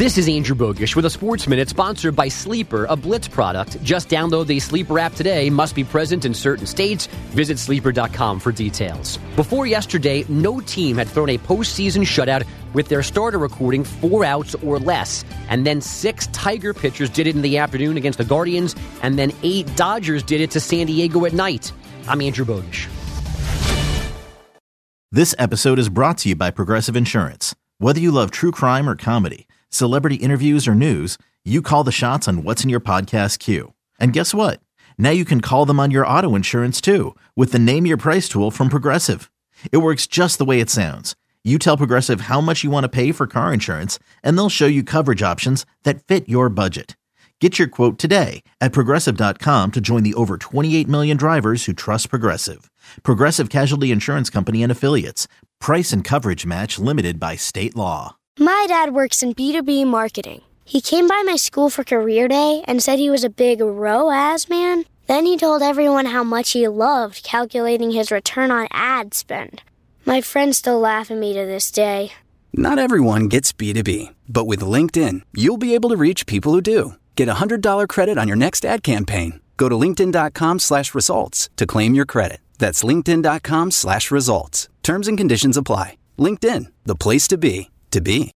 This is Andrew Bogish with a Sports Minute sponsored by Sleeper, a Blitz product. Just download the Sleeper app today. Must be present in certain states. Visit sleeper.com for details. Before yesterday, no team had thrown a postseason shutout with their starter recording 4 outs or less. And then 6 Tiger pitchers did it in the afternoon against the Guardians, and then 8 Dodgers did it to San Diego at night. I'm Andrew Bogish. This episode is brought to you by Progressive Insurance. Whether you love true crime or comedy, celebrity interviews or news, you call the shots on what's in your podcast queue. And guess what? Now you can call them on your auto insurance too with the Name Your Price tool from Progressive. It works just the way it sounds. You tell Progressive how much you want to pay for car insurance, and they'll show you coverage options that fit your budget. Get your quote today at Progressive.com to join the over 28 million drivers who trust Progressive. Progressive Casualty Insurance Company and Affiliates. Price and coverage match limited by state law. My dad works in B2B marketing. He came by my school for career day and said he was a big ROAS man. Then he told everyone how much he loved calculating his return on ad spend. My friends still laugh at me to this day. Not everyone gets B2B, but with LinkedIn, you'll be able to reach people who do. Get a $100 credit on your next ad campaign. Go to linkedin.com/results to claim your credit. That's linkedin.com/results. Terms and conditions apply. LinkedIn, the place to be, to be.